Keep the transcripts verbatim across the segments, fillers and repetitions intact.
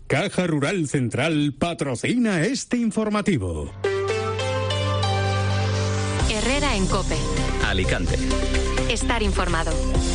Caja Rural Central patrocina este informativo. Herrera en COPE. Alicante. Estar informado.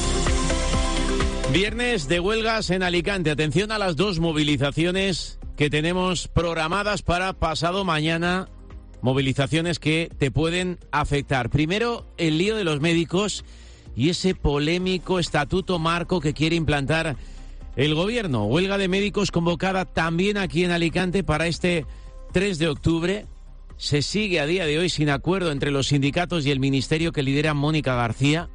Viernes de huelgas en Alicante. Atención a las dos movilizaciones que tenemos programadas para pasado mañana. Movilizaciones que te pueden afectar. Primero, el lío de los médicos y ese polémico estatuto marco que quiere implantar el gobierno. Huelga de médicos convocada también aquí en Alicante para este tres de octubre. Se sigue a día de hoy sin acuerdo entre los sindicatos y el ministerio que lidera Mónica García.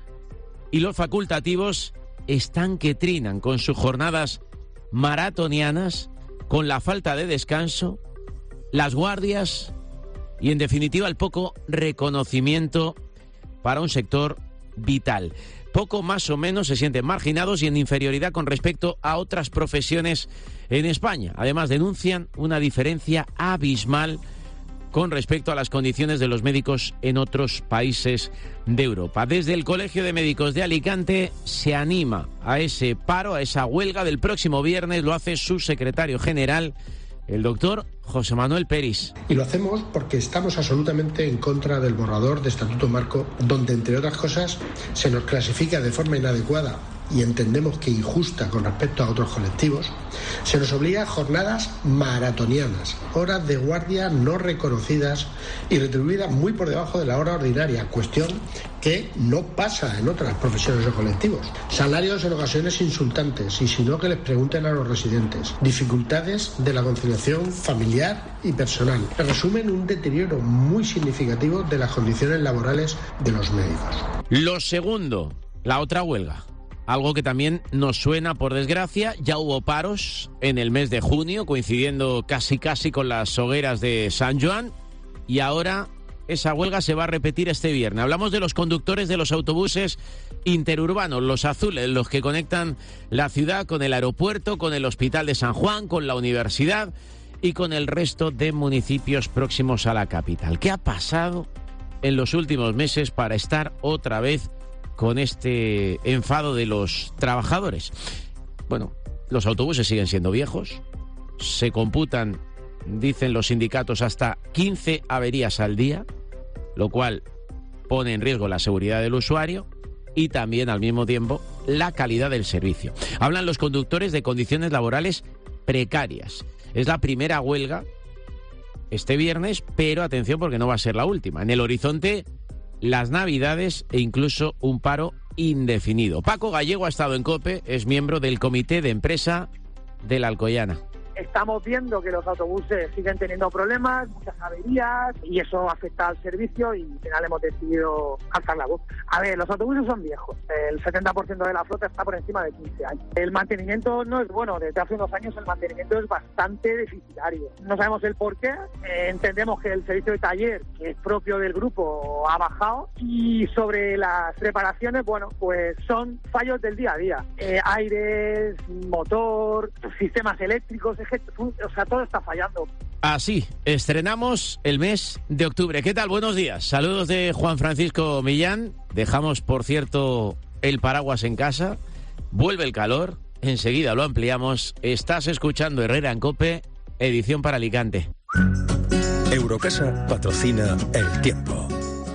Y los facultativos están que trinan con sus jornadas maratonianas, con la falta de descanso, las guardias y, en definitiva, el poco reconocimiento para un sector vital. Poco más o menos se sienten marginados y en inferioridad con respecto a otras profesiones en España. Además, denuncian una diferencia abismal con respecto a las condiciones de los médicos en otros países de Europa. Desde el Colegio de Médicos de Alicante se anima a ese paro, a esa huelga del próximo viernes. Lo hace su secretario general, el doctor José Manuel Peris. Y lo hacemos porque estamos absolutamente en contra del borrador de Estatuto Marco, donde, entre otras cosas, se nos clasifica de forma inadecuada y entendemos que injusta con respecto a otros colectivos. Se nos obliga a jornadas maratonianas, horas de guardia no reconocidas y retribuidas muy por debajo de la hora ordinaria, cuestión que no pasa en otras profesiones o colectivos. Salarios en ocasiones insultantes y si no que les pregunten a los residentes. Dificultades de la conciliación familiar y personal. Resumen un deterioro muy significativo de las condiciones laborales de los médicos. Lo segundo, la otra huelga. Algo que también nos suena, por desgracia. Ya hubo paros en el mes de junio, coincidiendo casi casi con las hogueras de San Joan. Y ahora esa huelga se va a repetir este viernes. Hablamos de los conductores de los autobuses interurbanos, los azules, los que conectan la ciudad con el aeropuerto, con el Hospital de San Juan, con la universidad y con el resto de municipios próximos a la capital. ¿Qué ha pasado en los últimos meses para estar otra vez con este enfado de los trabajadores? Bueno, los autobuses siguen siendo viejos, se computan, dicen los sindicatos, hasta quince averías al día, lo cual pone en riesgo la seguridad del usuario y también, al mismo tiempo, la calidad del servicio. Hablan los conductores de condiciones laborales precarias. Es la primera huelga este viernes, pero atención porque no va a ser la última. En el horizonte, las Navidades e incluso un paro indefinido. Paco Gallego ha estado en COPE, es miembro del comité de empresa de la Alcoyana. Estamos viendo que los autobuses siguen teniendo problemas, muchas averías, y eso afecta al servicio y al final hemos decidido alzar la voz. A ver, los autobuses son viejos, el setenta por ciento de la flota está por encima de quince años. El mantenimiento no es bueno, desde hace unos años el mantenimiento es bastante deficitario. No sabemos el por qué, eh, entendemos que el servicio de taller, que es propio del grupo, ha bajado, y sobre las reparaciones, bueno, pues son fallos del día a día. Eh, aires, motor, sistemas eléctricos, o sea, todo está fallando. Así, estrenamos el mes de octubre. ¿Qué tal? Buenos días. Saludos de Juan Francisco Millán. Dejamos, por cierto, el paraguas en casa. Vuelve el calor. Enseguida lo ampliamos. Estás escuchando Herrera en COPE, edición para Alicante. Eurocasa patrocina El Tiempo.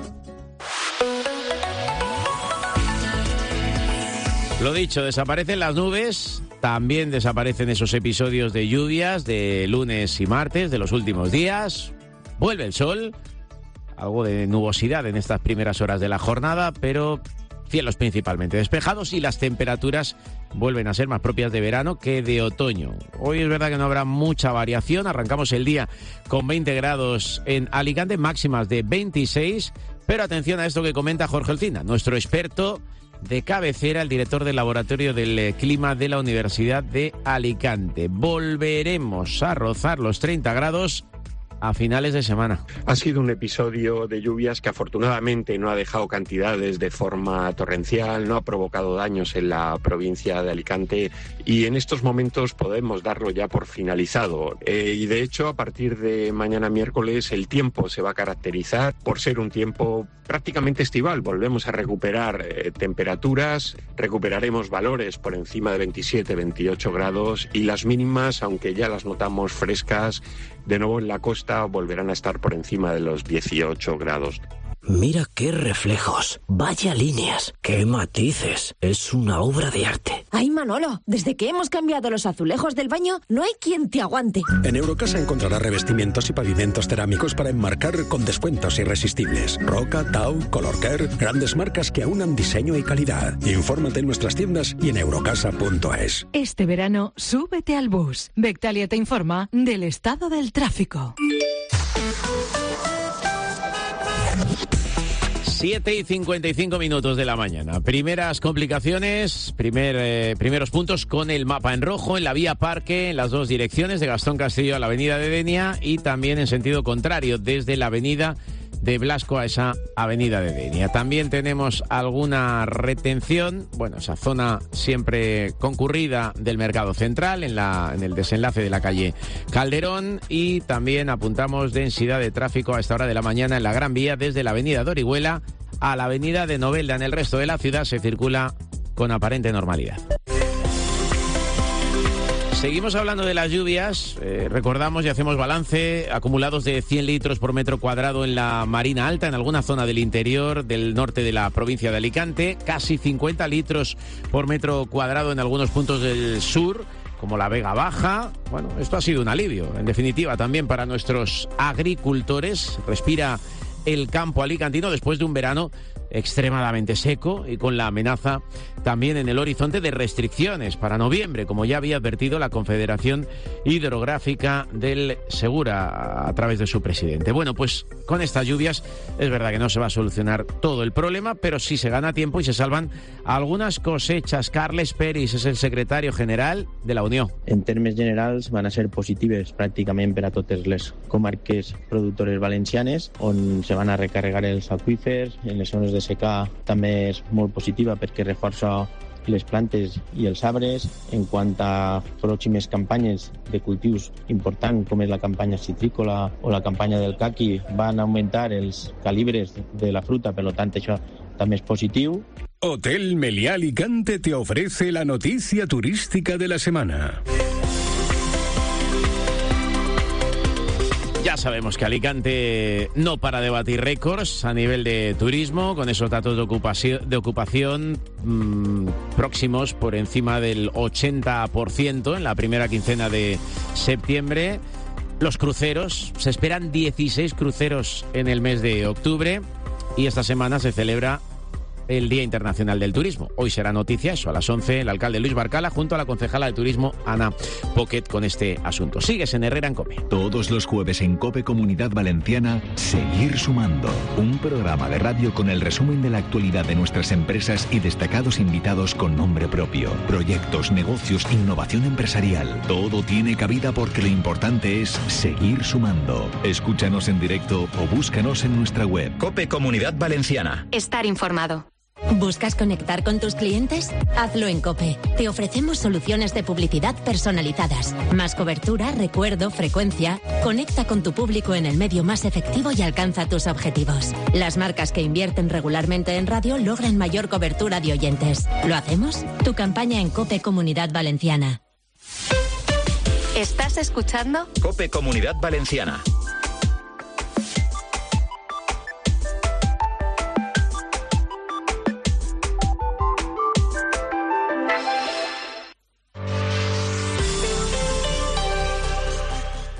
Lo dicho, desaparecen las nubes. También desaparecen esos episodios de lluvias de lunes y martes de los últimos días. Vuelve el sol, algo de nubosidad en estas primeras horas de la jornada, pero cielos principalmente despejados y las temperaturas vuelven a ser más propias de verano que de otoño. Hoy es verdad que no habrá mucha variación, arrancamos el día con veinte grados en Alicante, máximas de veintiséis, pero atención a esto que comenta Jorge Olcina, nuestro experto de cabecera, el director del Laboratorio del Clima de la Universidad de Alicante. Volveremos a rozar los treinta grados a finales de semana. Ha sido un episodio de lluvias que afortunadamente no ha dejado cantidades de forma torrencial, no ha provocado daños en la provincia de Alicante y en estos momentos podemos darlo ya por finalizado. Eh, y de hecho, a partir de mañana miércoles el tiempo se va a caracterizar por ser un tiempo prácticamente estival. Volvemos a recuperar eh, temperaturas, recuperaremos valores por encima de veintisiete, veintiocho grados y las mínimas, aunque ya las notamos frescas, de nuevo en la costa volverán a estar por encima de los dieciocho grados. Mira qué reflejos, vaya líneas, qué matices, es una obra de arte. Ay, Manolo, desde que hemos cambiado los azulejos del baño, no hay quien te aguante. En Eurocasa encontrarás revestimientos y pavimentos cerámicos para enmarcar con descuentos irresistibles. Roca, Tau, Colorcare, grandes marcas que aunan diseño y calidad. Infórmate en nuestras tiendas y en eurocasa punto es. Este verano, súbete al bus. Bectalia te informa del estado del tráfico. siete y cincuenta y cinco minutos de la mañana. Primeras complicaciones, primer, eh, primeros puntos con el mapa en rojo en la vía Parque, en las dos direcciones, de Gastón Castillo a la avenida de Denia y también en sentido contrario, desde la avenida de Blasco a esa avenida de Denia. También tenemos alguna retención, bueno, esa zona siempre concurrida del Mercado Central, en, la, en el desenlace de la calle Calderón, y también apuntamos densidad de tráfico a esta hora de la mañana en la Gran Vía, desde la avenida de Orihuela a la avenida de Novelda. En el resto de la ciudad se circula con aparente normalidad. Seguimos hablando de las lluvias, eh, recordamos y hacemos balance, acumulados de cien litros por metro cuadrado en la Marina Alta, en alguna zona del interior del norte de la provincia de Alicante, casi cincuenta litros por metro cuadrado en algunos puntos del sur, como la Vega Baja. Bueno, esto ha sido un alivio, en definitiva, también para nuestros agricultores. Respira el campo alicantino después de un verano extremadamente seco y con la amenaza también en el horizonte de restricciones para noviembre, como ya había advertido la Confederación Hidrográfica del Segura a través de su presidente. Bueno, pues con estas lluvias es verdad que no se va a solucionar todo el problema, pero sí se gana tiempo y se salvan algunas cosechas. Carles Peris és el secretario general de la Unió. En termes generals van a ser positives pràcticament per a totes les comarques productores valencianes, on se van a recarregar els aqüífers. En les zones de secà també és molt positiva perquè reforça les plantes i els arbres. En quant a pròximes campanyes de cultius importants, com és la campanya citrícola o la campanya del caqui, van augmentar els calibres de la fruta, per tant això també és positiu. Hotel Meliá Alicante te ofrece la noticia turística de la semana. Ya sabemos que Alicante no para de batir récords a nivel de turismo, con esos datos de ocupación, de ocupación mmm, próximos por encima del ochenta por ciento en la primera quincena de septiembre. Los cruceros, se esperan dieciséis cruceros en el mes de octubre y esta semana se celebra el Día Internacional del Turismo. Hoy será noticia eso, a las once, el alcalde Luis Barcala junto a la concejala de Turismo Ana Poquet con este asunto. Sigues en Herrera en COPE. Todos los jueves en COPE Comunidad Valenciana, Seguir Sumando. Un programa de radio con el resumen de la actualidad de nuestras empresas y destacados invitados con nombre propio. Proyectos, negocios, innovación empresarial. Todo tiene cabida porque lo importante es seguir sumando. Escúchanos en directo o búscanos en nuestra web. COPE Comunidad Valenciana. Estar informado. ¿Buscas conectar con tus clientes? Hazlo en COPE. Te ofrecemos soluciones de publicidad personalizadas. Más cobertura, recuerdo, frecuencia. Conecta con tu público en el medio más efectivo y alcanza tus objetivos. Las marcas que invierten regularmente en radio logran mayor cobertura de oyentes. ¿Lo hacemos? Tu campaña en COPE Comunidad Valenciana. ¿Estás escuchando? COPE Comunidad Valenciana.